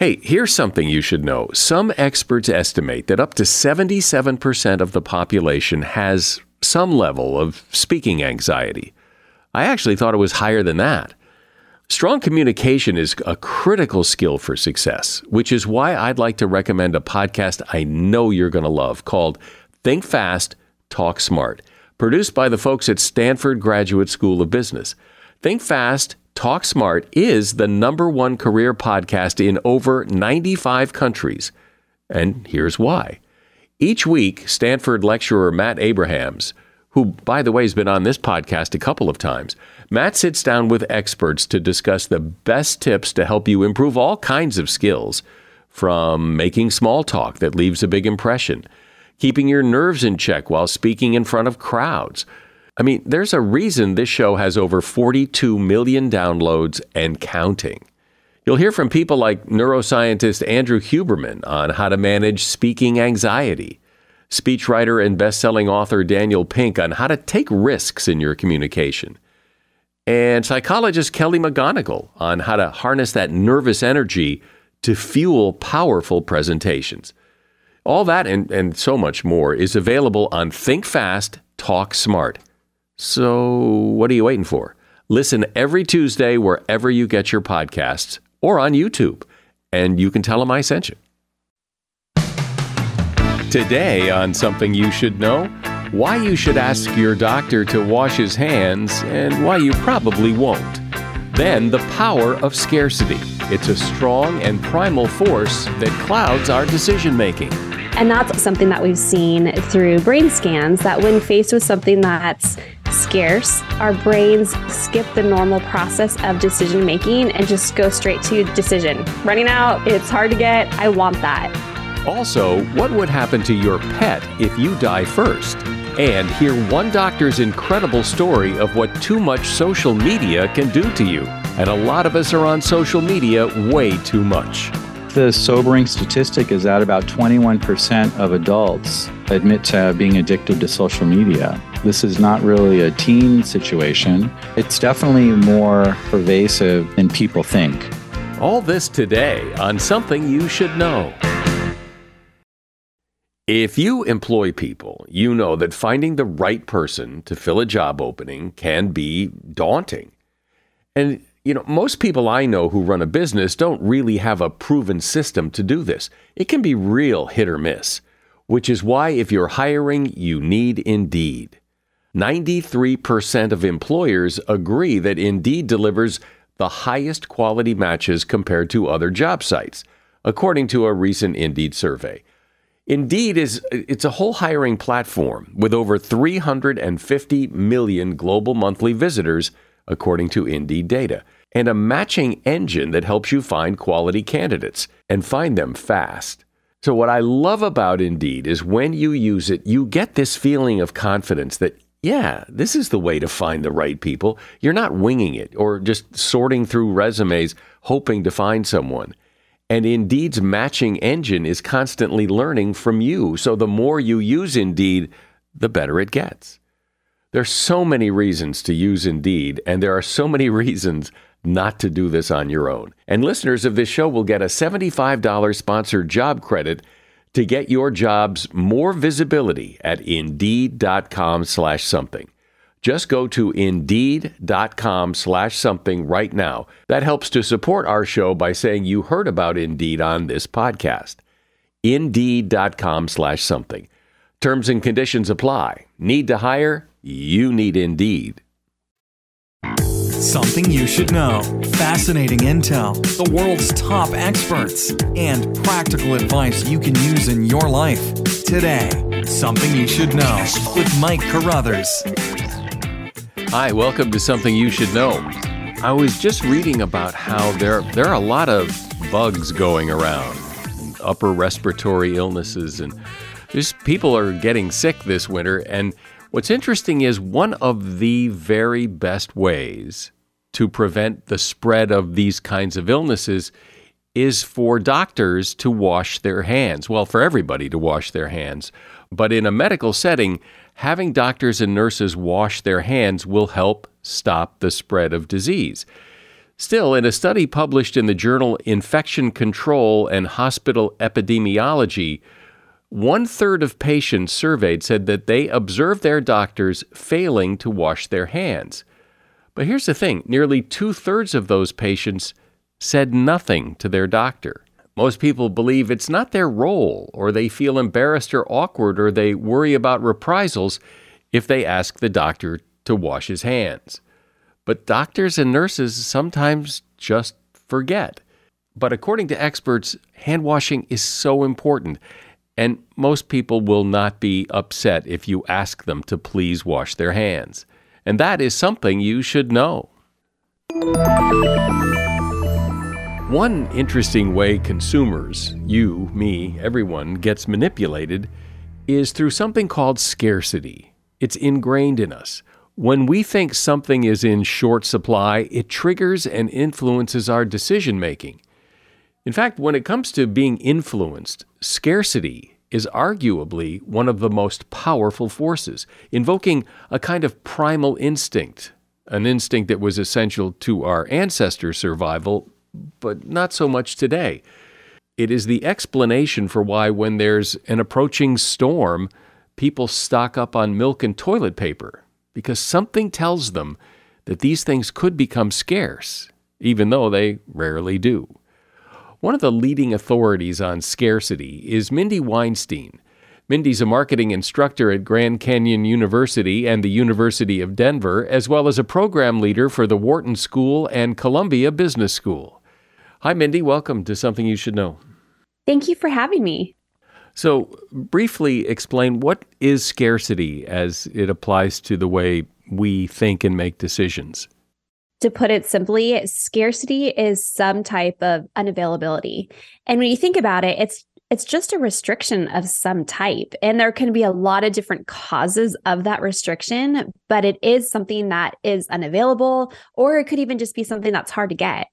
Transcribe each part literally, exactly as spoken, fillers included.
Hey, here's something you should know. Some experts estimate that up to seventy-seven percent of the population has some level of speaking anxiety. I actually thought it was higher than that. Strong communication is a critical skill for success, which is why I'd like to recommend a podcast I know you're going to love called Think Fast, Talk Smart, produced by the folks at Stanford Graduate School of Business. Think Fast, Talk Smart is the number one career podcast in over ninety-five countries. And here's why. Each week, Stanford lecturer Matt Abrahams, who, by the way, has been on this podcast a couple of times, Matt sits down with experts to discuss the best tips to help you improve all kinds of skills, from making small talk that leaves a big impression, keeping your nerves in check while speaking in front of crowds. I mean, there's a reason this show has over forty-two million downloads and counting. You'll hear from people like neuroscientist Andrew Huberman on how to manage speaking anxiety, speechwriter and best-selling author Daniel Pink on how to take risks in your communication, and psychologist Kelly McGonigal on how to harness that nervous energy to fuel powerful presentations. All that and, and so much more is available on Think Fast, Talk Smart. So what are you waiting for? Listen every Tuesday wherever you get your podcasts or on YouTube, and you can tell them I sent you. Today on Something You Should Know, why you should ask your doctor to wash his hands and why you probably won't. Then the power of scarcity. It's a strong and primal force that clouds our decision-making. And that's something that we've seen through brain scans, that when faced with something that's scarce, our brains skip the normal process of decision making and just go straight to decision. Running out, it's hard to get, I want that. Also, what would happen to your pet if you die first? And hear one doctor's incredible story of what too much social media can do to you. And a lot of us are on social media way too much. The sobering statistic is that about twenty-one percent of adults admit to being addicted to social media. This is not really a teen situation. It's definitely more pervasive than people think. All this today on Something You Should Know. If you employ people, you know that finding the right person to fill a job opening can be daunting. And you know, most people I know who run a business don't really have a proven system to do this. It can be real hit or miss, which is why if you're hiring, you need Indeed. ninety-three percent of employers agree that Indeed delivers the highest quality matches compared to other job sites, according to a recent Indeed survey. Indeed is it's a whole hiring platform with over three hundred fifty million global monthly visitors, according to Indeed data, and a matching engine that helps you find quality candidates and find them fast. So what I love about Indeed is when you use it, you get this feeling of confidence that, yeah, this is the way to find the right people. You're not winging it or just sorting through resumes hoping to find someone. And Indeed's matching engine is constantly learning from you. So the more you use Indeed, the better it gets. There's so many reasons to use Indeed, and there are so many reasons not to do this on your own. And listeners of this show will get a seventy-five dollars sponsored job credit to get your jobs more visibility at Indeed.com slash something. Just go to Indeed.com slash something right now. That helps to support our show by saying you heard about Indeed on this podcast. Indeed.com slash something. Terms and conditions apply. Need to hire? You need Indeed. Something you should know. Fascinating intel, the world's top experts, and practical advice you can use in your life. Today, Something You Should Know with Mike Carruthers. Hi, welcome to Something You Should Know. I was just reading about how there, there are a lot of bugs going around, upper respiratory illnesses, and just people are getting sick this winter. And what's interesting is one of the very best ways to prevent the spread of these kinds of illnesses is for doctors to wash their hands. Well, for everybody to wash their hands. But in a medical setting, having doctors and nurses wash their hands will help stop the spread of disease. Still, in a study published in the journal Infection Control and Hospital Epidemiology, one-third of patients surveyed said that they observed their doctors failing to wash their hands. But here's the thing, nearly two-thirds of those patients said nothing to their doctor. Most people believe it's not their role, or they feel embarrassed or awkward, or they worry about reprisals if they ask the doctor to wash his hands. But doctors and nurses sometimes just forget. But according to experts, hand washing is so important, and most people will not be upset if you ask them to please wash their hands. And that is something you should know. One interesting way consumers, you, me, everyone, gets manipulated is through something called scarcity. It's ingrained in us. When we think something is in short supply, it triggers and influences our decision-making. In fact, when it comes to being influenced, scarcity is arguably one of the most powerful forces, invoking a kind of primal instinct, an instinct that was essential to our ancestors' survival, but not so much today. It is the explanation for why when there's an approaching storm, people stock up on milk and toilet paper, because something tells them that these things could become scarce, even though they rarely do. One of the leading authorities on scarcity is Mindy Weinstein. Mindy's a marketing instructor at Grand Canyon University and the University of Denver, as well as a program leader for the Wharton School and Columbia Business School. Hi, Mindy. Welcome to Something You Should Know. Thank you for having me. So, briefly explain, what is scarcity as it applies to the way we think and make decisions? To put it simply, scarcity is some type of unavailability. And when you think about it, it's it's just a restriction of some type. And there can be a lot of different causes of that restriction, but it is something that is unavailable, or it could even just be something that's hard to get.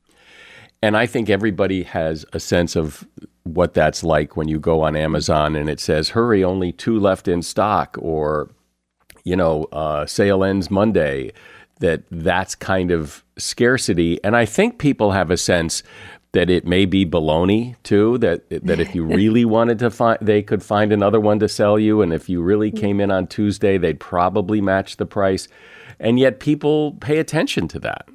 And I think everybody has a sense of what that's like when you go on Amazon and it says, hurry, only two left in stock, or, you know, uh, sale ends Monday, that that's kind of scarcity. And I think people have a sense that it may be baloney too, that that if you really wanted to find, they could find another one to sell you. And if you really came in on Tuesday, they'd probably match the price. And yet people pay attention to that.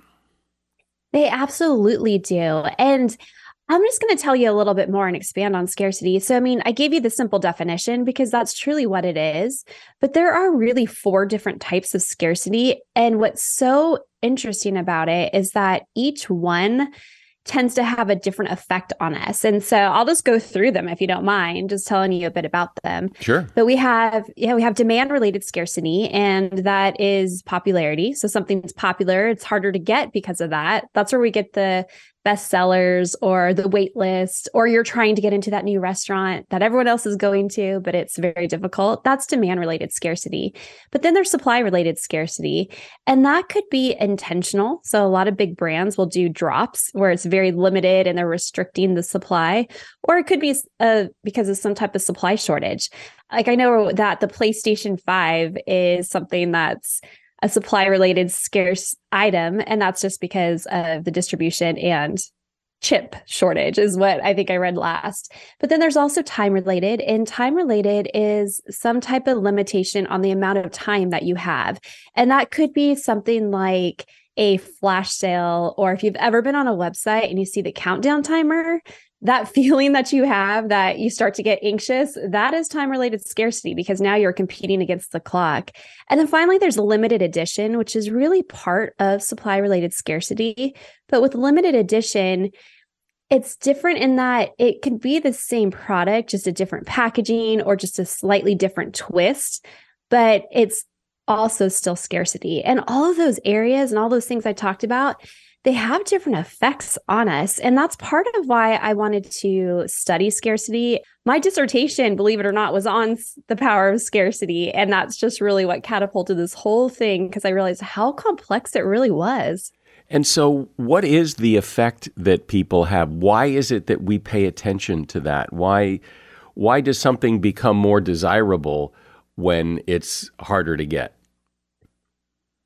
They absolutely do. And I'm just going to tell you a little bit more and expand on scarcity. So, I mean, I gave you the simple definition because that's truly what it is. But there are really four different types of scarcity. And what's so interesting about it is that each one tends to have a different effect on us. And so I'll just go through them if you don't mind, just telling you a bit about them. Sure. But we have, yeah, we have demand-related scarcity, and that is popularity. So something's popular, it's harder to get because of that. That's where we get the bestsellers or the wait list, or you're trying to get into that new restaurant that everyone else is going to, but it's very difficult. That's demand-related scarcity. But then there's supply-related scarcity, and that could be intentional. So a lot of big brands will do drops where it's very limited and they're restricting the supply, or it could be uh, because of some type of supply shortage. Like I know that the PlayStation five is something that's a supply-related scarce item, and that's just because of the distribution and chip shortage is what I think I read last. But then there's also time-related, and time-related is some type of limitation on the amount of time that you have. And that could be something like a flash sale, or if you've ever been on a website and you see the countdown timer, that feeling that you have that you start to get anxious, that is time-related scarcity because now you're competing against the clock. And then finally, there's limited edition, which is really part of supply-related scarcity. But with limited edition, it's different in that it can be the same product, just a different packaging or just a slightly different twist, but it's also still scarcity. And all of those areas and all those things I talked about, they have different effects on us. And that's part of why I wanted to study scarcity. My dissertation, believe it or not, was on the power of scarcity. And that's just really what catapulted this whole thing, because I realized how complex it really was. And so what is the effect that people have? Why is it that we pay attention to that? Why, why does something become more desirable when it's harder to get?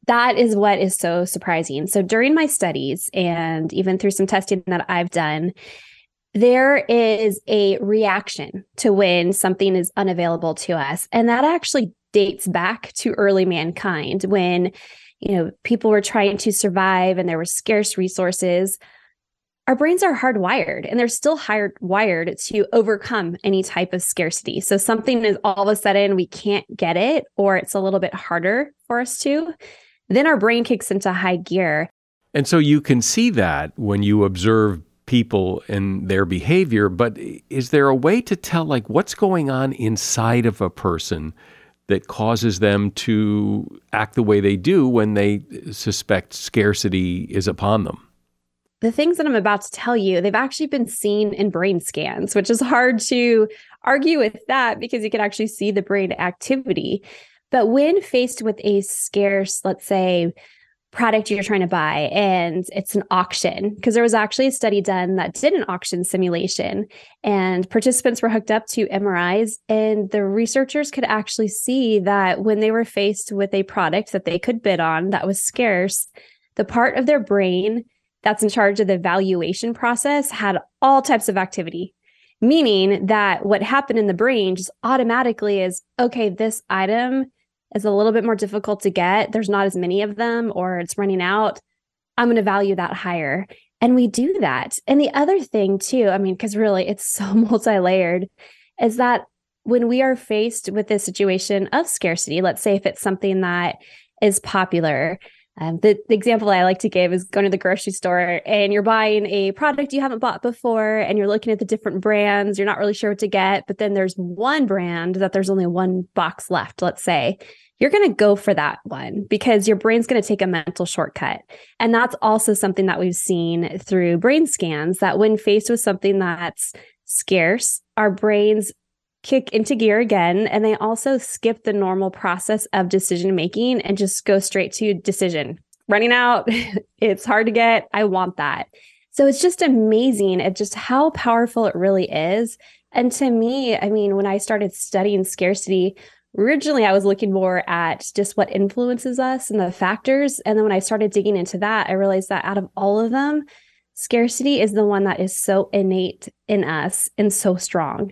That is what is so surprising. So during my studies and even through some testing that I've done, there is a reaction to when something is unavailable to us. And that actually dates back to early mankind when, you know, people were trying to survive and there were scarce resources. Our brains are hardwired and they're still hardwired to overcome any type of scarcity. So something is all of a sudden we can't get it, or it's a little bit harder for us to, then our brain kicks into high gear. And so you can see that when you observe people and their behavior, but is there a way to tell like what's going on inside of a person that causes them to act the way they do when they suspect scarcity is upon them? The things that I'm about to tell you, they've actually been seen in brain scans, which is hard to argue with that because you can actually see the brain activity. But when faced with a scarce, let's say, product you're trying to buy and it's an auction, because there was actually a study done that did an auction simulation and participants were hooked up to M R Is, and the researchers could actually see that when they were faced with a product that they could bid on that was scarce, the part of their brain that's in charge of the valuation process had all types of activity, meaning that what happened in the brain just automatically is, okay, this item is a little bit more difficult to get. There's not as many of them, or it's running out. I'm going to value that higher. And we do that. And the other thing too, I mean, because really it's so multi-layered, is that when we are faced with this situation of scarcity, let's say if it's something that is popular, Um, the, the example I like to give is going to the grocery store and you're buying a product you haven't bought before and you're looking at the different brands. You're not really sure what to get, but then there's one brand that there's only one box left, let's say. You're going to go for that one because your brain's going to take a mental shortcut. And that's also something that we've seen through brain scans, that when faced with something that's scarce, our brains kick into gear again, and they also skip the normal process of decision making and just go straight to decision. Running out, it's hard to get, I want that. So it's just amazing at just how powerful it really is. And to me, I mean, when I started studying scarcity, originally I was looking more at just what influences us and the factors. And then when I started digging into that, I realized that out of all of them, scarcity is the one that is so innate in us and so strong.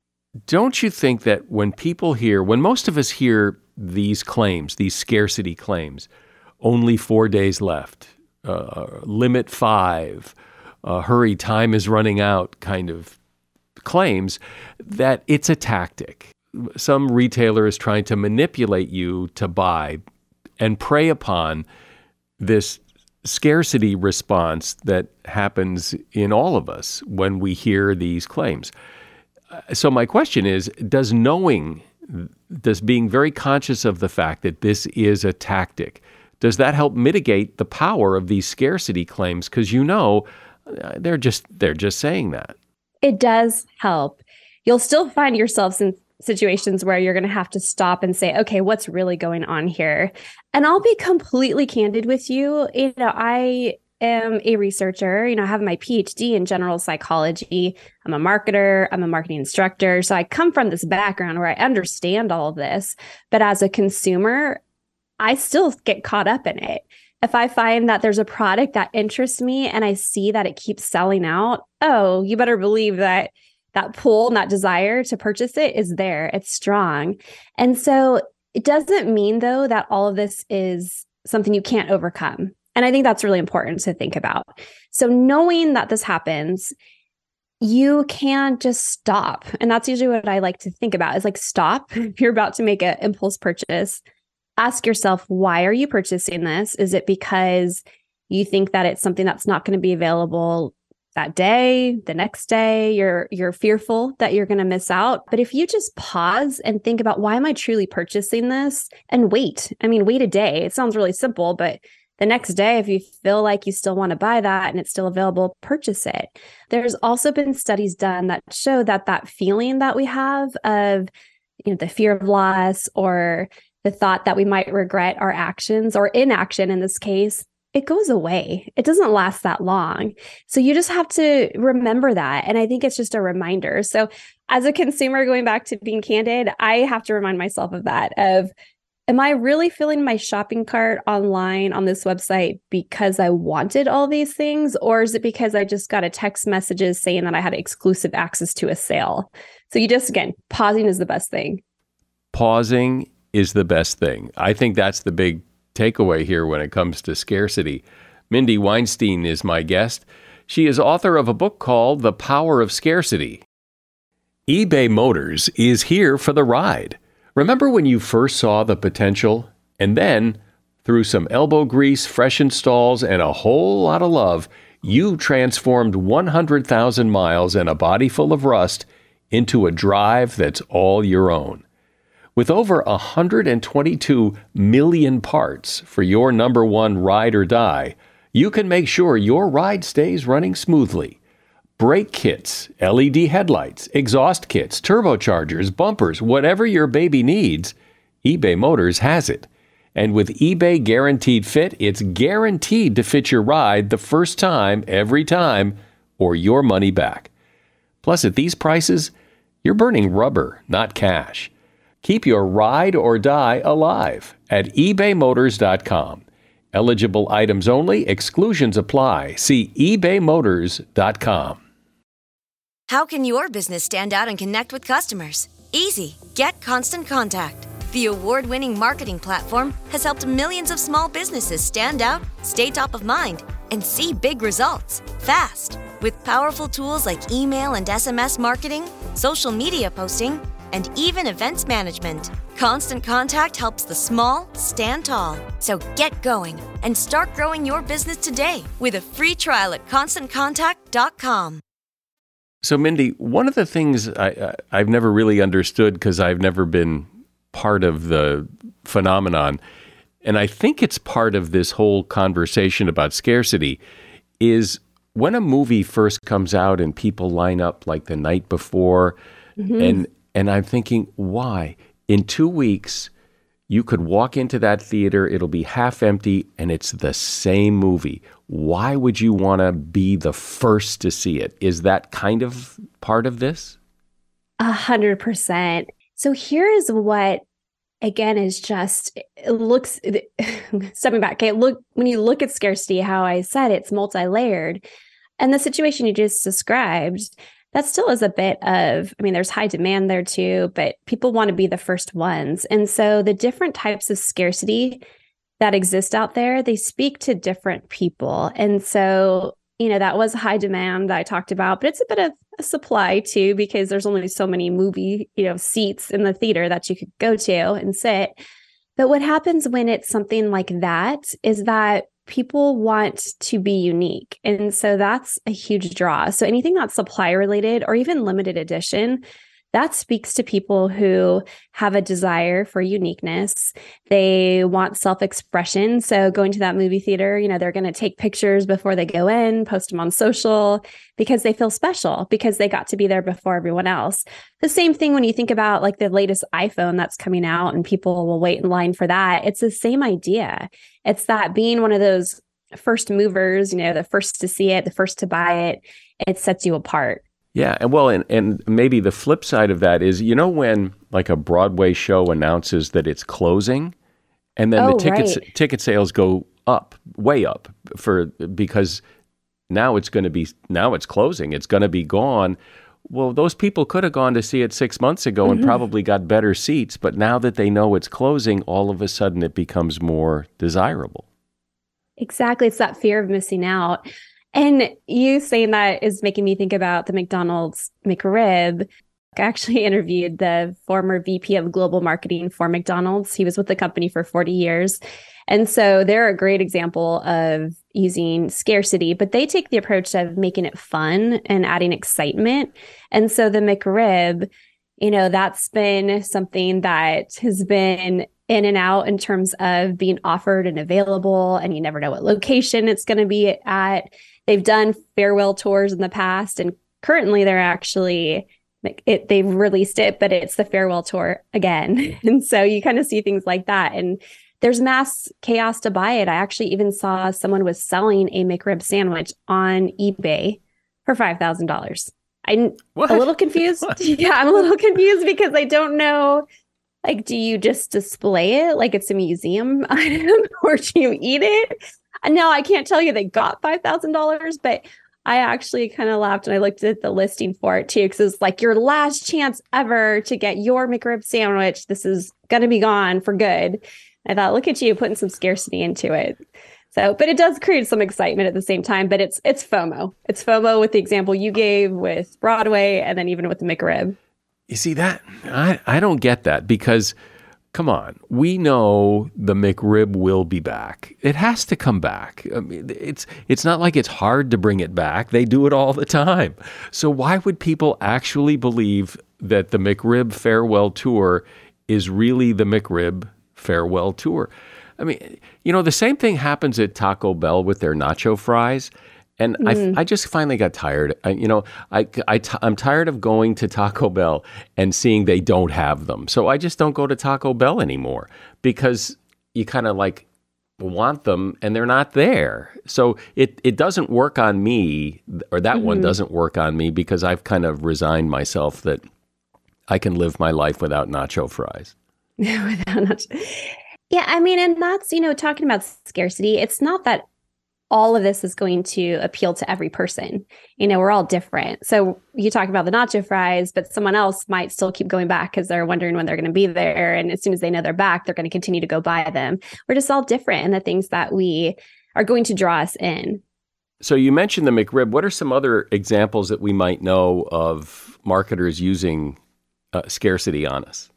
Don't you think that when people hear, when most of us hear these claims, these scarcity claims, only four days left, uh, limit five, uh, hurry, time is running out kind of claims, that it's a tactic. Some retailer is trying to manipulate you to buy and prey upon this scarcity response that happens in all of us when we hear these claims. So my question is, does knowing, does being very conscious of the fact that this is a tactic, does that help mitigate the power of these scarcity claims? Because you know, they're just they're just saying that. It does help. You'll still find yourselves in situations where you're going to have to stop and say, okay, what's really going on here? And I'll be completely candid with you. You know, I am a researcher. You know, I have my P H D in general psychology. I'm a marketer. I'm a marketing instructor. So I come from this background where I understand all of this. But as a consumer, I still get caught up in it. If I find that there's a product that interests me and I see that it keeps selling out, oh, you better believe that that pull and that desire to purchase it is there. It's strong. And so it doesn't mean, though, that all of this is something you can't overcome. And I think that's really important to think about. So knowing that this happens, you can just stop. And that's usually what I like to think about is like, stop. If you're about to make an impulse purchase, ask yourself, why are you purchasing this? Is it because you think that it's something that's not going to be available that day, the next day? You're you're fearful that you're going to miss out. But if you just pause and think about, why am I truly purchasing this? And wait, I mean, wait a day. It sounds really simple, but the next day, if you feel like you still want to buy that and it's still available, purchase it. There's also been studies done that show that that feeling that we have of, you know, the fear of loss or the thought that we might regret our actions or inaction in this case, it goes away. It doesn't last that long. So you just have to remember that. And I think it's just a reminder. So as a consumer, going back to being candid, I have to remind myself of that, of am I really filling my shopping cart online on this website because I wanted all these things? Or is it because I just got a text messages saying that I had exclusive access to a sale? So you just, again, pausing is the best thing. Pausing is the best thing. I think that's the big takeaway here when it comes to scarcity. Mindy Weinstein is my guest. She is author of a book called The Power of Scarcity. eBay Motors is here for the ride. Remember when you first saw the potential? And then, through some elbow grease, fresh installs, and a whole lot of love, you transformed one hundred thousand miles and a body full of rust into a drive that's all your own. With over one hundred twenty-two million parts for your number one ride or die, you can make sure your ride stays running smoothly. Brake kits, L E D headlights, exhaust kits, turbochargers, bumpers, whatever your baby needs, eBay Motors has it. And with eBay Guaranteed Fit, it's guaranteed to fit your ride the first time, every time, or your money back. Plus, at these prices, you're burning rubber, not cash. Keep your ride or die alive at ebay motors dot com. Eligible items only. Exclusions apply. See ebay motors dot com. How can your business stand out and connect with customers? Easy. Get Constant Contact. The award-winning marketing platform has helped millions of small businesses stand out, stay top of mind, and see big results fast. With powerful tools like email and S M S marketing, social media posting, and even events management, Constant Contact helps the small stand tall. So get going and start growing your business today with a free trial at constant contact dot com. So, Mindy, one of the things I, I, I've never really understood because I've never been part of the phenomenon, and I think it's part of this whole conversation about scarcity, is when a movie first comes out and people line up like the night before, mm-hmm. and and I'm thinking, why? In two weeks, you could walk into that theater, it'll be half empty, and it's the same movie. Why would you want to be the first to see it? Is that kind of part of this? A hundred percent. So here is what, again, is just, it looks, stepping back, okay, look, when you look at scarcity, how I said it's multi-layered, and the situation you just described, that still is a bit of, I mean, there's high demand there too, but people want to be the first ones. And so the different types of scarcity that exist out there, they speak to different people. And so, you know, that was high demand that I talked about, but it's a bit of a supply too, because there's only so many movie, you know, seats in the theater that you could go to and sit. But what happens when it's something like that is that people want to be unique. And so that's a huge draw. So anything that's supply related or even limited edition, that speaks to people who have a desire for uniqueness. They want self-expression. So going to that movie theater, you know, they're going to take pictures before they go in, post them on social because they feel special because they got to be there before everyone else. The same thing when you think about like the latest iPhone that's coming out and people will wait in line for that. It's the same idea. It's that being one of those first movers, you know, the first to see it, the first to buy it, it sets you apart. Yeah, and well, and, and maybe the flip side of that is, you know, when like a Broadway show announces that it's closing, and then oh, the tickets right. ticket sales go up, way up, for because now it's going to be now it's closing, it's going to be gone. Well, those people could have gone to see it six months ago mm-hmm. and probably got better seats, but now that they know it's closing, all of a sudden it becomes more desirable. Exactly, it's that fear of missing out. And you saying that is making me think about the McDonald's McRib. I actually interviewed the former V P of global marketing for McDonald's. He was with the company for forty years. And so they're a great example of using scarcity, but they take the approach of making it fun and adding excitement. And so the McRib, you know, that's been something that has been in and out in terms of being offered and available, and you never know what location it's going to be at. They've done farewell tours in the past, and currently they're actually, it, they've released it, but it's the farewell tour again. And so you kind of see things like that. And there's mass chaos to buy it. I actually even saw someone was selling a McRib sandwich on eBay for five thousand dollars. I'm What? a little confused. Yeah, I'm a little confused because I don't know Like, do you just display it like it's a museum item or do you eat it? No, I can't tell you they got five thousand dollars, but I actually kind of laughed and I looked at the listing for it too, because it's like your last chance ever to get your McRib sandwich. This is going to be gone for good. I thought, look at you putting some scarcity into it. So, but it does create some excitement at the same time, but it's it's FOMO. It's FOMO with the example you gave with Broadway and then even with the McRib. You see that? I, I don't get that because, come on, we know the McRib will be back. It has to come back. I mean, it's it's not like it's hard to bring it back. They do it all the time. So why would people actually believe that the McRib farewell tour is really the McRib farewell tour? I mean, you know, the same thing happens at Taco Bell with their nacho fries. And mm. I, I just finally got tired. I, you know, I, I, I'm tired of going to Taco Bell and seeing they don't have them. So I just don't go to Taco Bell anymore because you kind of like want them and they're not there. So it, it doesn't work on me, or that mm-hmm. one doesn't work on me because I've kind of resigned myself that I can live my life without nacho fries. without nacho. Yeah, I mean, and that's, you know, talking about scarcity, it's not that all of this is going to appeal to every person. You know, we're all different. So you talk about the nacho fries, but someone else might still keep going back because they're wondering when they're going to be there. And as soon as they know they're back, they're going to continue to go buy them. We're just all different in the things that we are going to draw us in. So you mentioned the McRib. What are some other examples that we might know of marketers using uh, scarcity on us?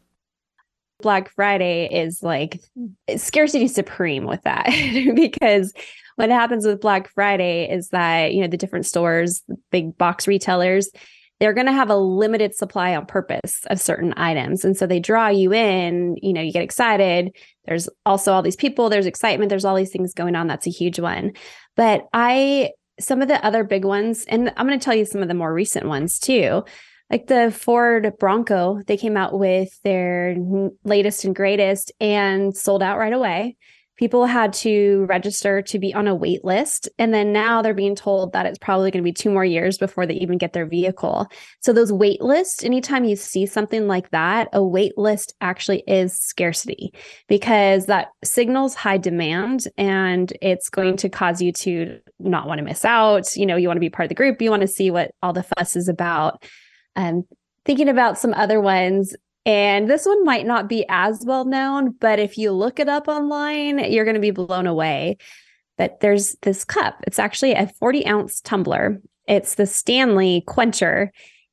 Black Friday is like scarcity supreme with that because what happens with Black Friday is that, you know, the different stores, the big box retailers, they're going to have a limited supply on purpose of certain items. And so they draw you in, you know, you get excited. There's also all these people, there's excitement, there's all these things going on. That's a huge one. But I, some of the other big ones, and I'm going to tell you some of the more recent ones too, like the Ford Bronco, they came out with their latest and greatest and sold out right away. People had to register to be on a wait list. And then now they're being told that it's probably going to be two more years before they even get their vehicle. So those wait lists, anytime you see something like that, a wait list actually is scarcity because that signals high demand and it's going to cause you to not want to miss out. You know, you want to be part of the group. You want to see what all the fuss is about. Um, thinking about some other ones, and this one might not be as well known, but if you look it up online, you're going to be blown away. But there's this cup. It's actually a forty ounce tumbler. It's the Stanley Quencher,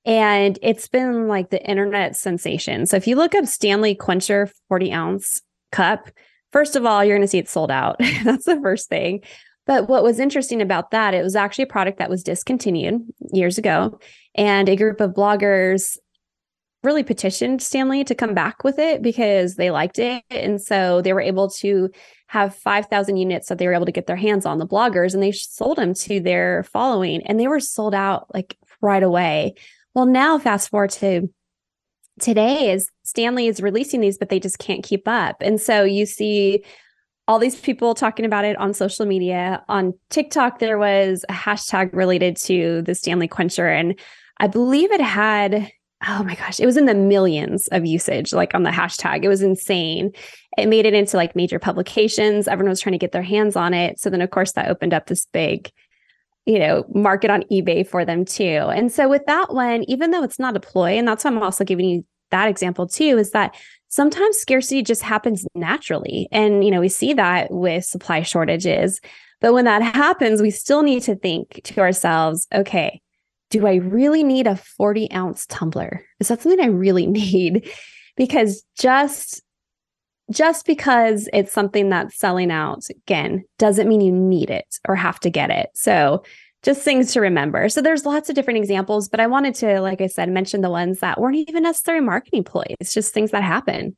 and it's been like the internet sensation. So if you look up Stanley Quencher forty ounce cup, first of all, you're going to see it sold out. That's the first thing. But what was interesting about that, it was actually a product that was discontinued years ago. And a group of bloggers really petitioned Stanley to come back with it because they liked it. And so they were able to have five thousand units that they were able to get their hands on, the bloggers, and they sold them to their following. And they were sold out like right away. Well, now fast forward to today is Stanley is releasing these, but they just can't keep up. And so you see all these people talking about it on social media. On TikTok, there was a hashtag related to the Stanley Quencher. And I believe it had, oh my gosh, it was in the millions of usage, like on the hashtag. It was insane. It made it into like major publications. Everyone was trying to get their hands on it. So then, of course, that opened up this big, you know, market on eBay for them too. And so with that one, even though it's not a ploy, and that's why I'm also giving you that example too, is that sometimes scarcity just happens naturally. And, you know, we see that with supply shortages. But when that happens, we still need to think to ourselves, okay, do I really need a forty ounce tumbler? Is that something I really need? Because just, just because it's something that's selling out, again, doesn't mean you need it or have to get it. So just things to remember. So there's lots of different examples, but I wanted to, like I said, mention the ones that weren't even necessarily marketing ploys, just things that happen.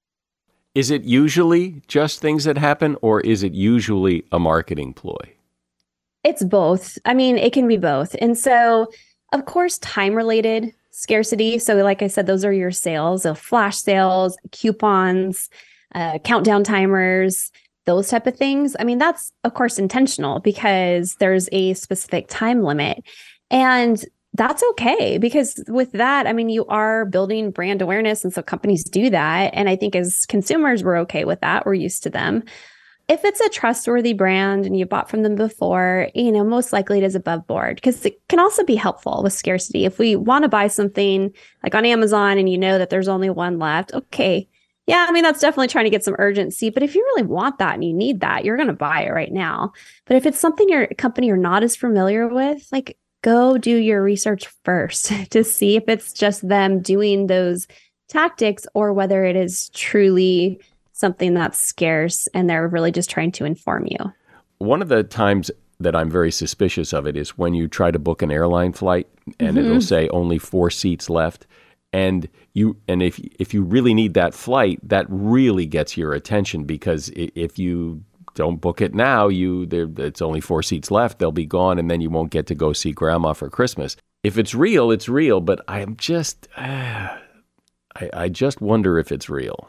Is it usually just things that happen, or is it usually a marketing ploy? It's both. I mean, it can be both. And so, of course, time-related scarcity. So like I said, those are your sales, so flash sales, coupons, uh, countdown timers, those type of things. I mean, that's, of course, intentional because there's a specific time limit. And that's okay, because with that, I mean, you are building brand awareness. And so companies do that. And I think as consumers, we're okay with that. We're used to them. If it's a trustworthy brand and you bought from them before, you know, most likely it is above board, because it can also be helpful with scarcity. If we want to buy something like on Amazon and you know that there's only one left, okay. Yeah, I mean, that's definitely trying to get some urgency. But if you really want that and you need that, you're going to buy it right now. But if it's something your company you're not as familiar with, like, go do your research first to see if it's just them doing those tactics or whether it is truly something that's scarce and they're really just trying to inform you. One of the times that I'm very suspicious of it is when you try to book an airline flight and mm-hmm. it'll say only four seats left. And you and if if you really need that flight, that really gets your attention, because if you don't book it now, you there it's only four seats left. They'll be gone, and then you won't get to go see Grandma for Christmas. If it's real, it's real. But I'm just, uh, I, I just wonder if it's real.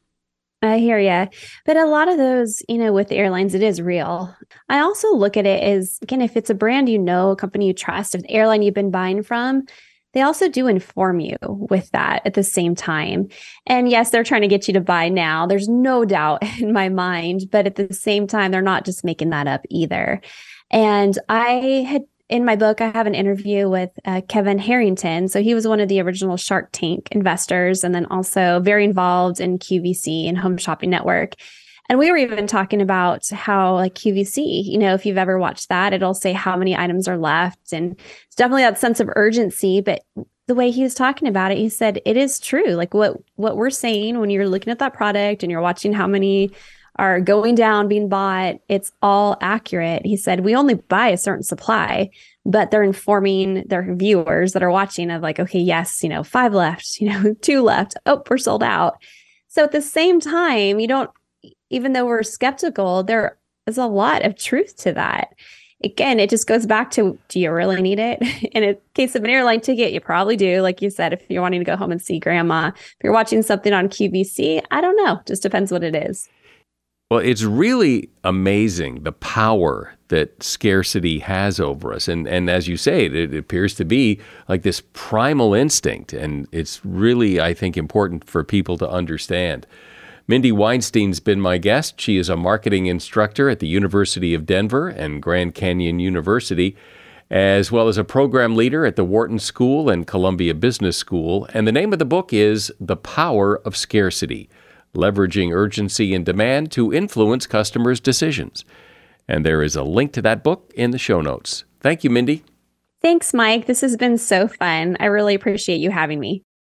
I hear you. But a lot of those, you know, with the airlines, it is real. I also look at it as, again, if it's a brand you know, a company you trust, if the airline you've been buying from, they also do inform you with that at the same time. And yes, they're trying to get you to buy now. There's no doubt in my mind. But at the same time, they're not just making that up either. And I had, in my book, I have an interview with uh, Kevin Harrington. So he was one of the original Shark Tank investors, and then also very involved in Q V C and Home Shopping Network. And we were even talking about how, like, Q V C, you know, if you've ever watched that, it'll say how many items are left. And it's definitely that sense of urgency. But the way he was talking about it, he said, it is true. Like what, what we're saying when you're looking at that product and you're watching how many are going down, being bought, it's all accurate. He said, we only buy a certain supply, but they're informing their viewers that are watching of like, okay, yes, you know, five left, you know, two left. Oh, we're sold out. So at the same time, you don't, even though we're skeptical, there is a lot of truth to that. Again, it just goes back to, do you really need it? In a case of an airline ticket, you probably do. Like you said, if you're wanting to go home and see Grandma, if you're watching something on Q V C, I don't know. Just depends what it is. Well, it's really amazing the power that scarcity has over us. And and as you say, it, it appears to be like this primal instinct. And it's really, I think, important for people to understand. Mindy Weinstein's been my guest. She is a marketing instructor at the University of Denver and Grand Canyon University, as well as a program leader at the Wharton School and Columbia Business School. And the name of the book is The Power of Scarcity: Leveraging Urgency and Demand to Influence Customers' Decisions. And there is a link to that book in the show notes. Thank you, Mindy. Thanks, Mike. This has been so fun. I really appreciate you having me.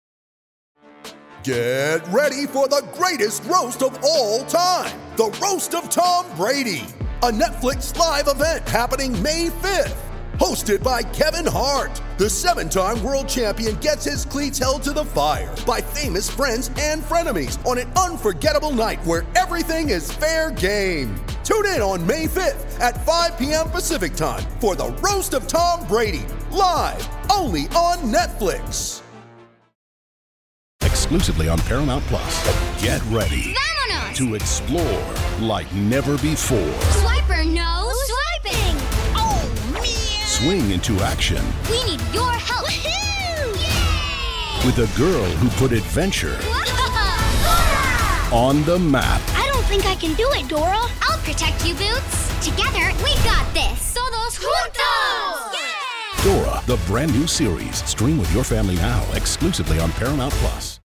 Get ready for the greatest roast of all time, the Roast of Tom Brady, a Netflix live event happening May fifth. Hosted by Kevin Hart, the seven-time world champion gets his cleats held to the fire by famous friends and frenemies on an unforgettable night where everything is fair game. Tune in on May fifth at five p.m. Pacific time for the Roast of Tom Brady, live only on Netflix. Exclusively on Paramount Plus. Get ready Vámonos! to explore like never before. Swiper no swiping! Oh, man! Swing into action. We need your help! Woohoo! Yay! With a girl who put adventure on the map. I don't think I can do it, Dora. I'll protect you, Boots. Together, we got this. Todos juntos! Yeah! Dora, the brand new series. Stream with your family now, exclusively on Paramount Plus.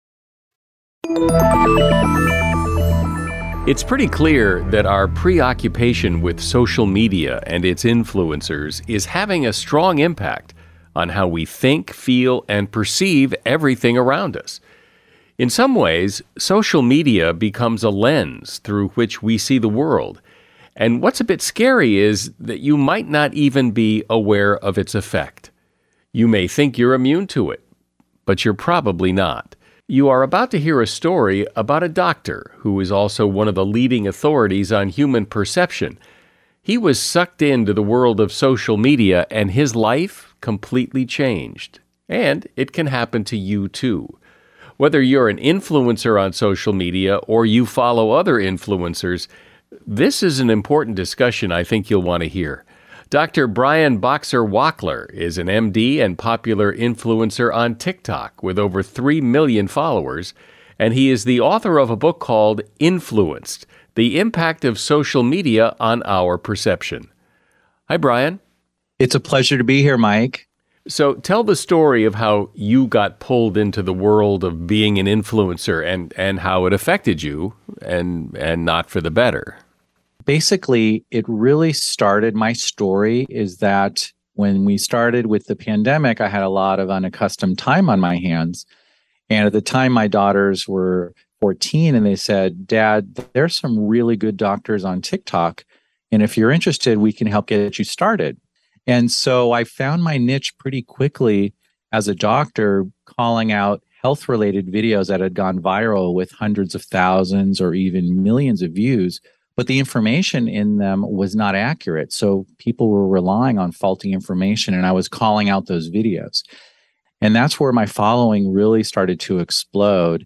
It's pretty clear that our preoccupation with social media and its influencers is having a strong impact on how we think, feel, and perceive everything around us. In some ways, social media becomes a lens through which we see the world. And what's a bit scary is that you might not even be aware of its effect. You may think you're immune to it, but you're probably not. You are about to hear a story about a doctor who is also one of the leading authorities on human perception. He was sucked into the world of social media and his life completely changed. And it can happen to you too. Whether you're an influencer on social media or you follow other influencers, this is an important discussion I think you'll want to hear. Doctor Brian Boxer Wackler is an M D and popular influencer on TikTok with over three million followers, and he is the author of a book called Influenced: The Impact of Social Media on Our Perception. Hi, Brian. It's a pleasure to be here, Mike. So tell the story of how you got pulled into the world of being an influencer and, and how it affected you, and and not for the better. Basically, it really started, my story is that when we started with the pandemic, I had a lot of unaccustomed time on my hands. And at the time, my daughters were fourteen, and they said, Dad, there's some really good doctors on TikTok. And if you're interested, we can help get you started. And so I found my niche pretty quickly as a doctor, calling out health-related videos that had gone viral with hundreds of thousands or even millions of views. But the information in them was not accurate. So people were relying on faulty information, and I was calling out those videos. And that's where my following really started to explode,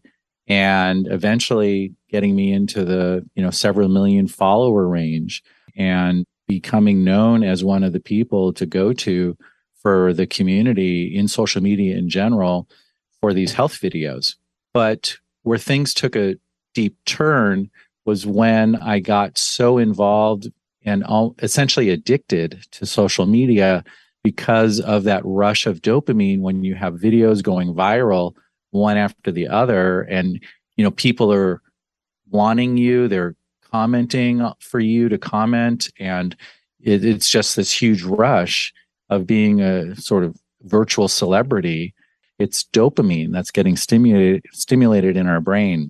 and eventually getting me into the, you know, several million follower range and becoming known as one of the people to go to for the community in social media in general for these health videos. But where things took a deep turn was when I got so involved and all, essentially addicted to social media because of that rush of dopamine when you have videos going viral one after the other, and you know people are wanting you, they're commenting for you to comment, and it, it's just this huge rush of being a sort of virtual celebrity. It's dopamine that's getting stimulated stimulated in our brain.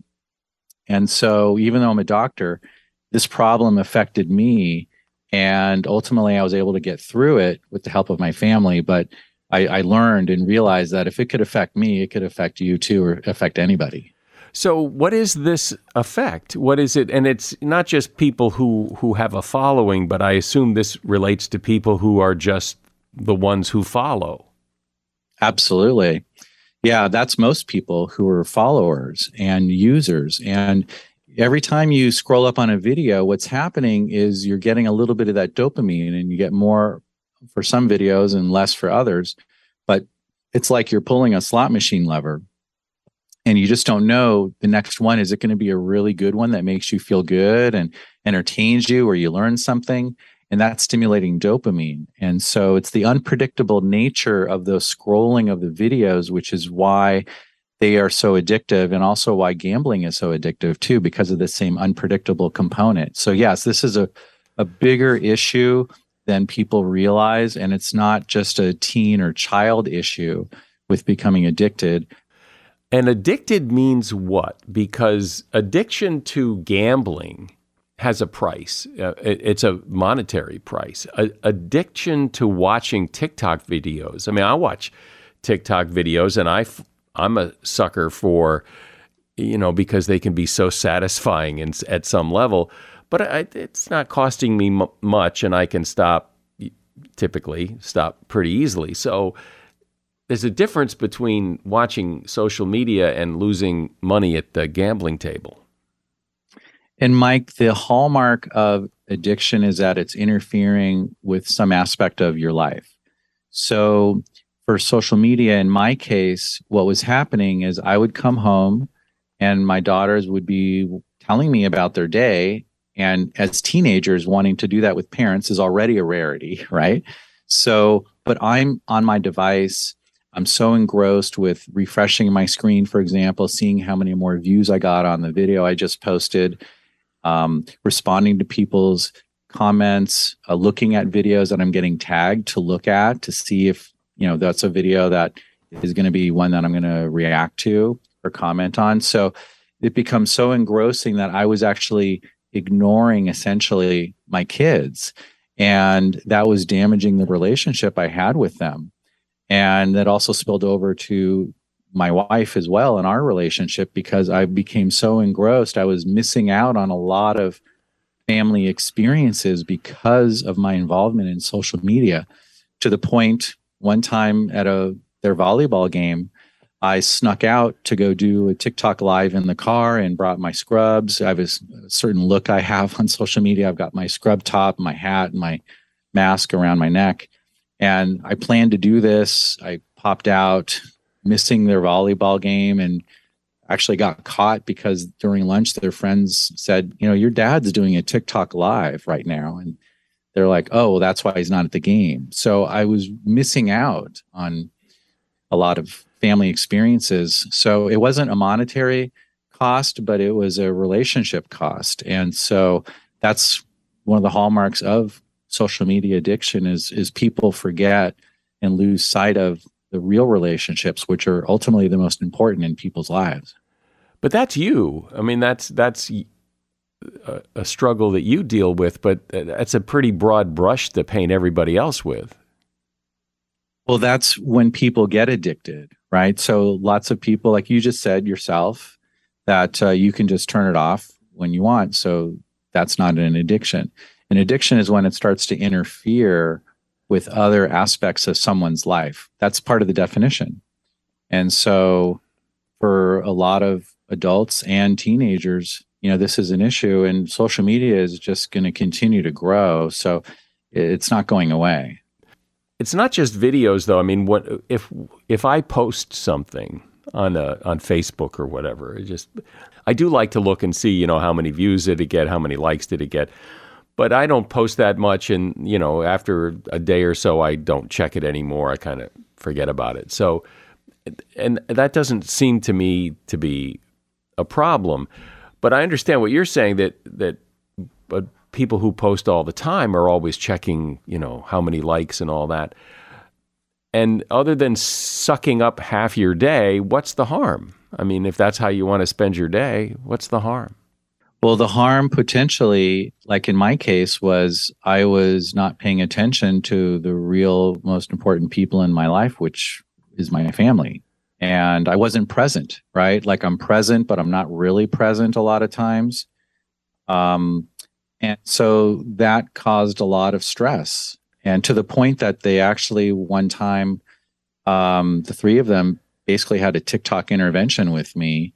And so even though I'm a doctor, this problem affected me. And ultimately, I was able to get through it with the help of my family. But I, I learned and realized that if it could affect me, it could affect you too, or affect anybody. So what is this effect? What is it? And it's not just people who, who have a following, but I assume this relates to people who are just the ones who follow. Absolutely. Yeah, that's most people who are followers and users. And every time you scroll up on a video, what's happening is you're getting a little bit of that dopamine, and you get more for some videos and less for others. But it's like you're pulling a slot machine lever, and you just don't know the next one. Is it going to be a really good one that makes you feel good and entertains you, or you learn something? And that's stimulating dopamine. And so it's the unpredictable nature of the scrolling of the videos, which is why they are so addictive, and also why gambling is so addictive too, because of the same unpredictable component. So yes, this is a, a bigger issue than people realize. And it's not just a teen or child issue with becoming addicted. And addicted means what? Because addiction to gambling has a price. Uh, it, it's a monetary price. A, addiction to watching TikTok videos. I mean, I watch TikTok videos, and I, f- I'm a sucker for, you know, because they can be so satisfying in, at some level. But I, it's not costing me m- much, and I can stop, typically stop pretty easily. So there's a difference between watching social media and losing money at the gambling table. And Mike, the hallmark of addiction is that it's interfering with some aspect of your life. So for social media, in my case, what was happening is I would come home and my daughters would be telling me about their day. And as teenagers, wanting to do that with parents is already a rarity, right? So, but I'm on my device. I'm so engrossed with refreshing my screen, for example, seeing how many more views I got on the video I just posted. Um, responding to people's comments, uh, looking at videos that I'm getting tagged to look at to see if, you know, that's a video that is going to be one that I'm going to react to or comment on. So it becomes so engrossing that I was actually ignoring essentially my kids, and that was damaging the relationship I had with them. And that also spilled over to my wife as well in our relationship, because I became so engrossed. I was missing out on a lot of family experiences because of my involvement in social media, to the point one time at a their volleyball game, I snuck out to go do a TikTok live in the car and brought my scrubs. I have a certain look I have on social media. I've got my scrub top, my hat, and my mask around my neck. And I planned to do this. I popped out missing their volleyball game and actually got caught because during lunch, their friends said, you know, your dad's doing a TikTok live right now. And they're like, oh, well, that's why he's not at the game. So I was missing out on a lot of family experiences. So it wasn't a monetary cost, but it was a relationship cost. And so that's one of the hallmarks of social media addiction is, is people forget and lose sight of the real relationships, which are ultimately the most important in people's lives. But that's you. I mean, that's that's a, a struggle that you deal with, but that's a pretty broad brush to paint everybody else with. Well, that's when people get addicted, right? So lots of people, like you just said yourself, that uh, you can just turn it off when you want. So that's not an addiction. An addiction is when it starts to interfere with other aspects of someone's life. That's part of the definition. And so for a lot of adults and teenagers, you know, this is an issue, and social media is just going to continue to grow. So it's not going away. It's not just videos, though. I mean, what if if I post something on a, on Facebook or whatever? It just I do like to look and see, you know, how many views did it get, how many likes did it get. But I don't post that much, and, you know, after a day or so, I don't check it anymore. I kind of forget about it. So, and that doesn't seem to me to be a problem. But I understand what you're saying, that that but people who post all the time are always checking, you know, how many likes and all that. And other than sucking up half your day, what's the harm? I mean, if that's how you want to spend your day, what's the harm? Well, the harm potentially, like in my case, was I was not paying attention to the real most important people in my life, which is my family. And I wasn't present, right? Like I'm present, but I'm not really present a lot of times. Um, and so that caused a lot of stress. And to the point that they actually one time, um, the three of them basically had a TikTok intervention with me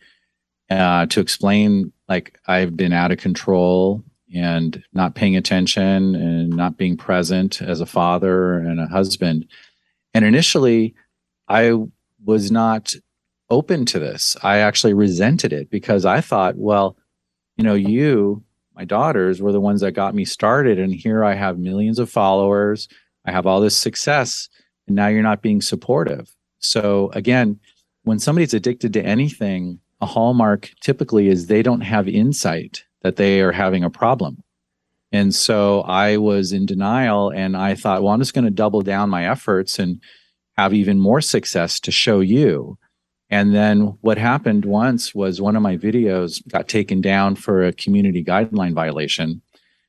uh, to explain, like, I've been out of control and not paying attention and not being present as a father and a husband. And initially, I was not open to this. I actually resented it because I thought, well, you know, you, my daughters, were the ones that got me started. And here I have millions of followers. I have all this success. And now you're not being supportive. So again, when somebody's addicted to anything, a hallmark typically is they don't have insight that they are having a problem. And so I was in denial, and I thought, well, I'm just going to double down my efforts and have even more success to show you. And then what happened once was one of my videos got taken down for a community guideline violation.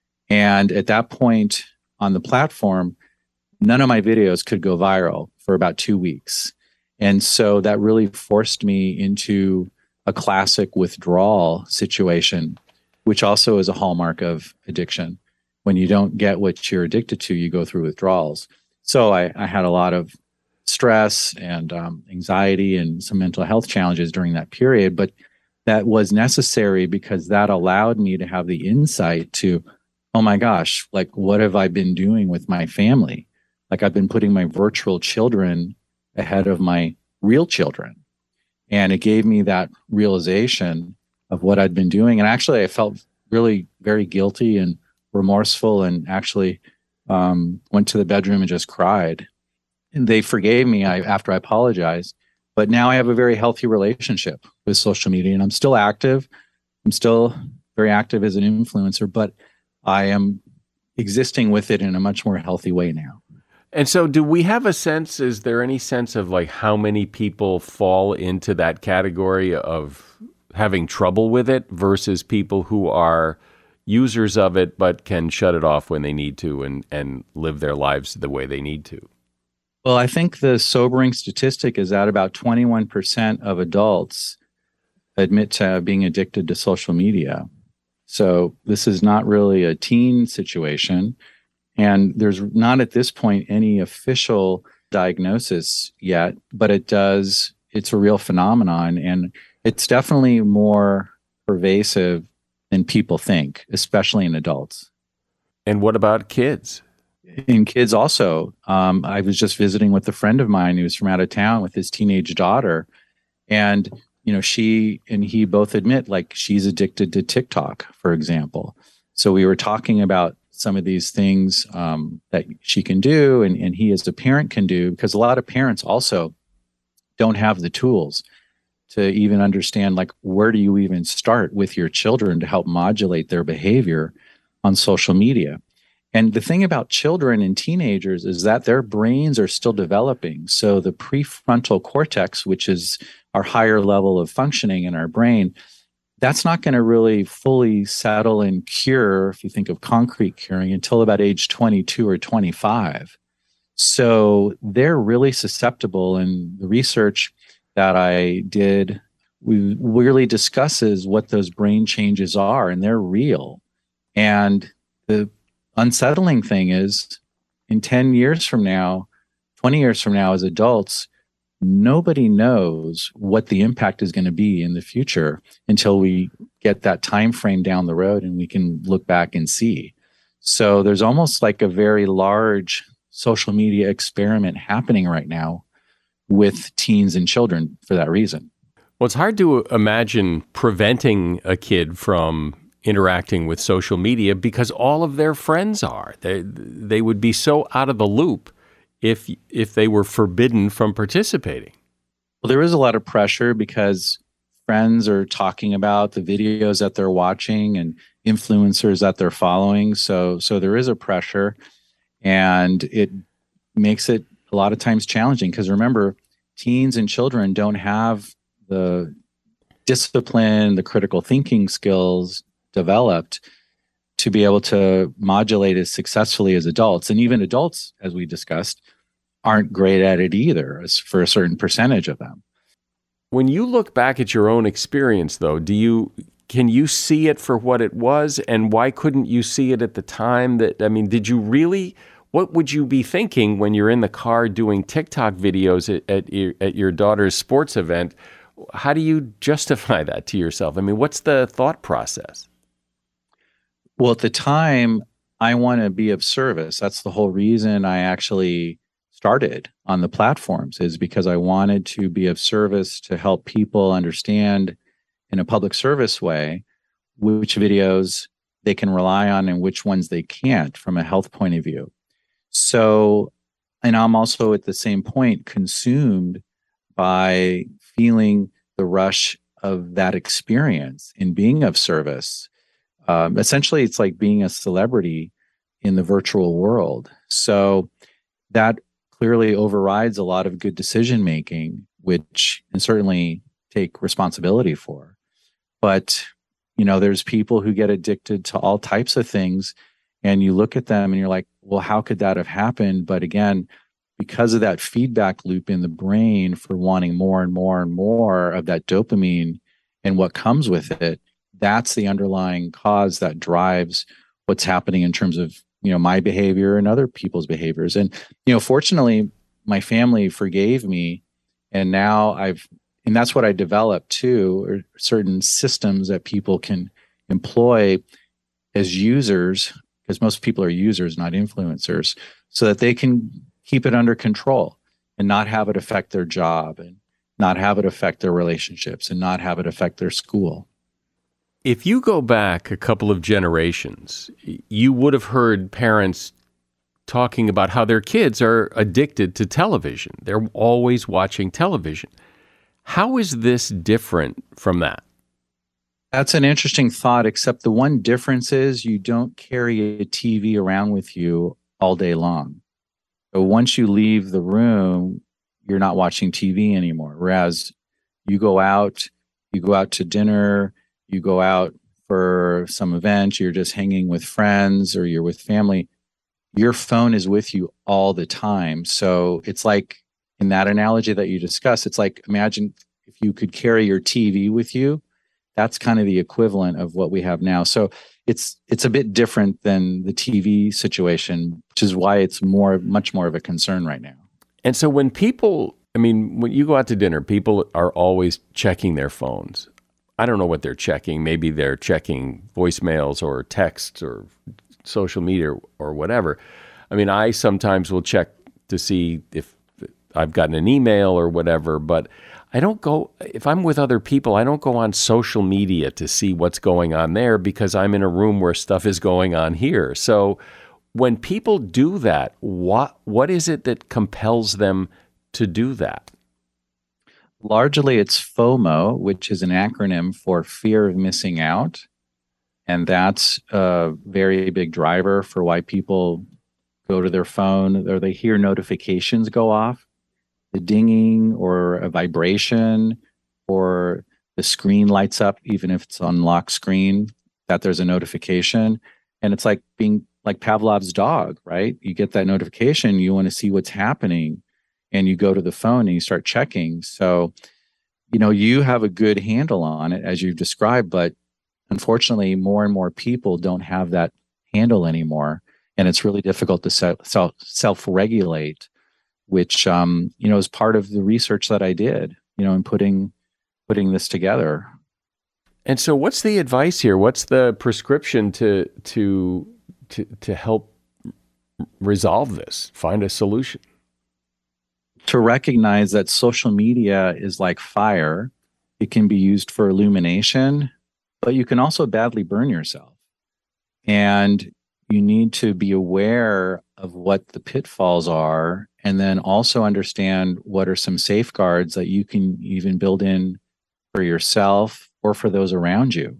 And at that point on the platform, none of my videos could go viral for about two weeks. And so that really forced me into a classic withdrawal situation, which also is a hallmark of addiction. When you don't get what you're addicted to, you go through withdrawals. So I, I had a lot of stress and um, anxiety and some mental health challenges during that period, but that was necessary because that allowed me to have the insight to, oh my gosh, like, what have I been doing with my family? Like, I've been putting my virtual children ahead of my real children. And it gave me that realization of what I'd been doing. And actually, I felt really very guilty and remorseful, and actually um, went to the bedroom and just cried. And they forgave me I, after I apologized. But now I have a very healthy relationship with social media, and I'm still active. I'm still very active as an influencer, but I am existing with it in a much more healthy way now. And so do we have a sense, is there any sense of like how many people fall into that category of having trouble with it versus people who are users of it but can shut it off when they need to and, and live their lives the way they need to? Well, I think the sobering statistic is that about twenty-one percent of adults admit to being addicted to social media. So this is not really a teen situation. And there's not at this point any official diagnosis yet, but it does, it's a real phenomenon. And it's definitely more pervasive than people think, especially in adults. And what about kids? in kids also. Um, I was just visiting with a friend of mine who was from out of town with his teenage daughter. And, you know, she and he both admit like she's addicted to TikTok, for example. So we were talking about some of these things um, that she can do and, and he as a parent can do, because a lot of parents also don't have the tools to even understand, like, where do you even start with your children to help modulate their behavior on social media. And the thing about children and teenagers is that their brains are still developing. So the prefrontal cortex, which is our higher level of functioning in our brain, that's not going to really fully settle and cure, if you think of concrete curing, until about age twenty-two or twenty-five. So they're really susceptible. And the research that I did we really discusses what those brain changes are, and they're real. And the unsettling thing is, in ten years from now, twenty years from now, as adults, nobody knows what the impact is going to be in the future until we get that time frame down the road and we can look back and see. So there's almost like a very large social media experiment happening right now with teens and children for that reason. Well, it's hard to imagine preventing a kid from interacting with social media because all of their friends are. They they would be so out of the loop if if they were forbidden from participating. Well, there is a lot of pressure because friends are talking about the videos that they're watching and influencers that they're following. So so there is a pressure, and it makes it a lot of times challenging because remember, teens and children don't have the discipline, the critical thinking skills developed to be able to modulate as successfully as adults. And even adults, as we discussed, aren't great at it either, as for a certain percentage of them. When you look back at your own experience, though, do you can you see it for what it was, and why couldn't you see it at the time? That I mean, did you really? What would you be thinking when you're in the car doing TikTok videos at, at, your, at your daughter's sports event? How do you justify that to yourself? I mean, what's the thought process? Well, at the time, I want to be of service. That's the whole reason I actually started on the platforms, is because I wanted to be of service to help people understand in a public service way which videos they can rely on and which ones they can't from a health point of view. So, and I'm also at the same point consumed by feeling the rush of that experience in being of service. Um, essentially, it's like being a celebrity in the virtual world. So that clearly overrides a lot of good decision making, which I certainly take responsibility for. But, you know, there's people who get addicted to all types of things, and you look at them and you're like, well, how could that have happened? But again, because of that feedback loop in the brain for wanting more and more and more of that dopamine and what comes with it, that's the underlying cause that drives what's happening in terms of, you know, my behavior and other people's behaviors. And, you know, fortunately, my family forgave me. And now I've, and that's what I developed too, are certain systems that people can employ as users, because most people are users, not influencers, so that they can keep it under control and not have it affect their job and not have it affect their relationships and not have it affect their school. If you go back a couple of generations, you would have heard parents talking about how their kids are addicted to television. They're always watching television. How is this different from that? That's an interesting thought, except the one difference is you don't carry a T V around with you all day long. So once you leave the room, you're not watching T V anymore. Whereas you go out, you go out to dinner, you go out for some event, you're just hanging with friends or you're with family, your phone is with you all the time. So it's like, in that analogy that you discussed, it's like, imagine if you could carry your T V with you. That's kind of the equivalent of what we have now. So it's it's a bit different than the T V situation, which is why it's more, much more of a concern right now. And so when people, I mean, when you go out to dinner, people are always checking their phones. I don't know what they're checking. Maybe they're checking voicemails or texts or social media or whatever. I mean, I sometimes will check to see if I've gotten an email or whatever, but I don't go, if I'm with other people, I don't go on social media to see what's going on there because I'm in a room where stuff is going on here. So when people do that, what what is it that compels them to do that? Largely, it's FOMO, which is an acronym for fear of missing out. And that's a very big driver for why people go to their phone or they hear notifications go off, the dinging or a vibration, or the screen lights up, even if it's on lock screen, that there's a notification. And it's like being like Pavlov's dog, right? You get that notification, you want to see what's happening, and you go to the phone and you start checking. So, you know, you have a good handle on it as you've described, but unfortunately, more and more people don't have that handle anymore. And it's really difficult to self, self, self-regulate, which, um, you know, is part of the research that I did, you know, in putting putting this together. And so what's the advice here? What's the prescription to to to to help resolve this, find a solution? To recognize that social media is like fire. It can be used for illumination, but you can also badly burn yourself. And you need to be aware of what the pitfalls are, and then also understand what are some safeguards that you can even build in for yourself or for those around you.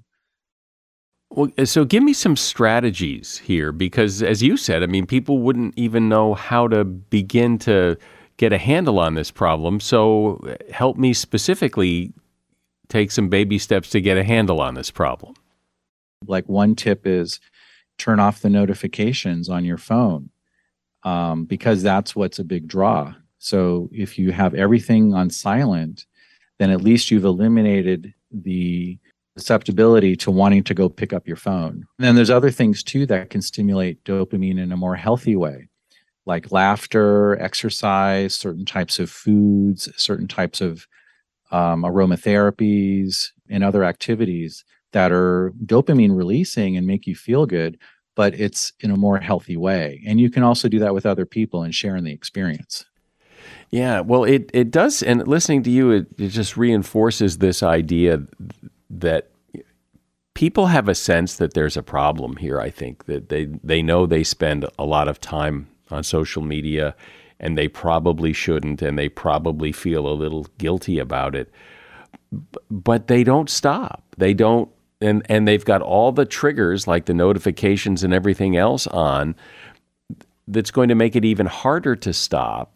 Well, so give me some strategies here, because as you said, I mean, people wouldn't even know how to begin to get a handle on this problem. So help me specifically take some baby steps to get a handle on this problem. Like one tip is turn off the notifications on your phone, um, because that's what's a big draw. So if you have everything on silent, then at least you've eliminated the susceptibility to wanting to go pick up your phone. And then there's other things too that can stimulate dopamine in a more healthy way, like laughter, exercise, certain types of foods, certain types of um, aromatherapies, and other activities that are dopamine releasing and make you feel good, but it's in a more healthy way. And you can also do that with other people and sharing the experience. Yeah, well, it, it does. And listening to you, it, it just reinforces this idea that people have a sense that there's a problem here. I think that they, they know they spend a lot of time on social media, and they probably shouldn't, and they probably feel a little guilty about it. But they don't stop. They don't, and, and they've got all the triggers like the notifications and everything else on that's going to make it even harder to stop.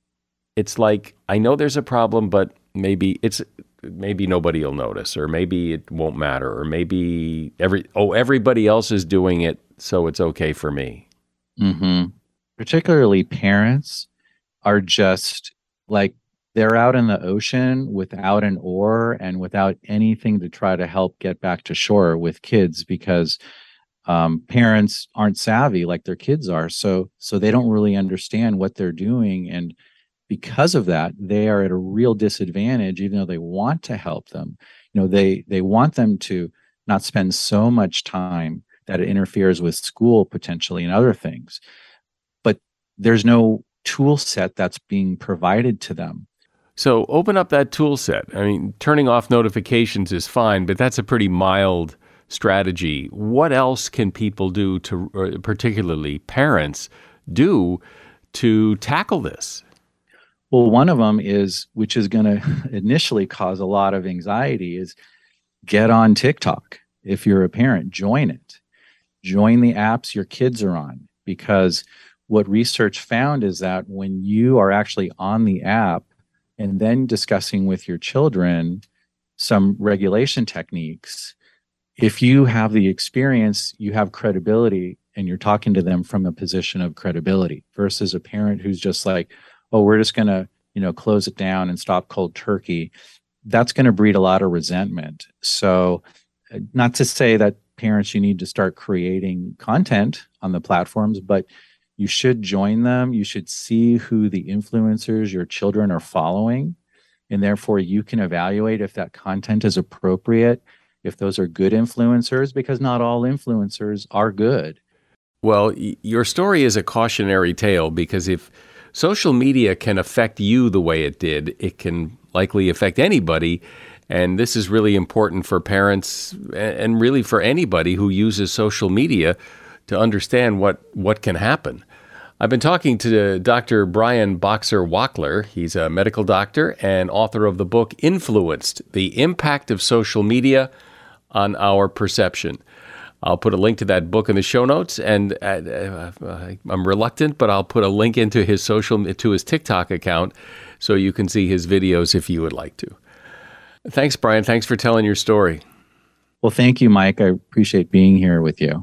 It's like, I know there's a problem, but maybe it's maybe nobody will notice, or maybe it won't matter, or maybe every oh everybody else is doing it, so it's okay for me. Mm-hmm. Particularly parents are just like, they're out in the ocean without an oar and without anything to try to help get back to shore with kids, because um, parents aren't savvy like their kids are. So, so they don't really understand what they're doing. And because of that, they are at a real disadvantage, even though they want to help them. You know, they, they want them to not spend so much time that it interferes with school potentially and other things. But there's no tool set that's being provided to them. So open up that tool set. I mean, turning off notifications is fine, but that's a pretty mild strategy. What else can people do to, or particularly parents, do to tackle this? Well, one of them is, which is going to initially cause a lot of anxiety, is get on TikTok. If you're a parent, join it. Join the apps your kids are on, because what research found is that when you are actually on the app and then discussing with your children some regulation techniques, if you have the experience, you have credibility, and you're talking to them from a position of credibility versus a parent who's just like, oh, we're just going to, you know, close it down and stop cold turkey. That's going to breed a lot of resentment. So not to say that parents, you need to start creating content on the platforms, but you should join them. You should see who the influencers your children are following. And therefore you can evaluate if that content is appropriate, if those are good influencers, because not all influencers are good. Well, y- your story is a cautionary tale because if social media can affect you the way it did, it can likely affect anybody. And this is really important for parents and really for anybody who uses social media to understand what, what can happen. I've been talking to Doctor Brian Boxer Wachtler. He's a medical doctor and author of the book Influenced: The Impact of Social Media on Our Perception. I'll put a link to that book in the show notes, and uh, uh, I'm reluctant, but I'll put a link into his social to his TikTok account so you can see his videos if you would like to. Thanks, Brian. Thanks for telling your story. Well, thank you, Mike. I appreciate being here with you.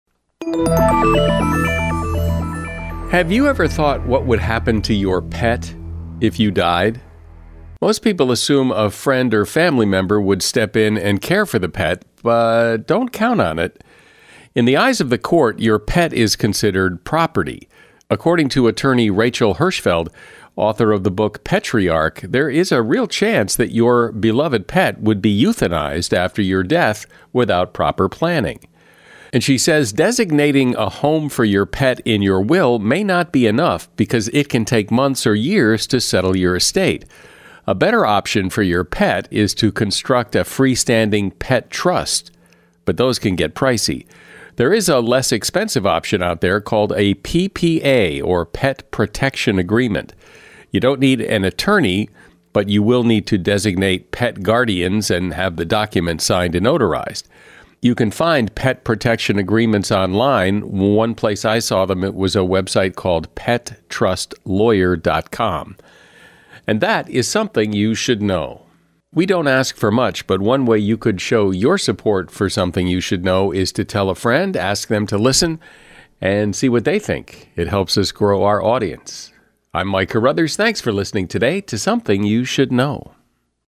Have you ever thought what would happen to your pet if you died? Most people assume a friend or family member would step in and care for the pet, but don't count on it. In the eyes of the court, your pet is considered property. According to attorney Rachel Hirschfeld, author of the book Petriarch, there is a real chance that your beloved pet would be euthanized after your death without proper planning. And she says designating a home for your pet in your will may not be enough because it can take months or years to settle your estate. A better option for your pet is to construct a freestanding pet trust, but those can get pricey. There is a less expensive option out there called a P P A, or Pet Protection Agreement. You don't need an attorney, but you will need to designate pet guardians and have the document signed and notarized. You can find pet protection agreements online. One place I saw them, it was a website called pet trust lawyer dot com. And that is something you should know. We don't ask for much, but one way you could show your support for something you should know is to tell a friend, ask them to listen, and see what they think. It helps us grow our audience. I'm Mike Carruthers. Thanks for listening today to Something You Should Know.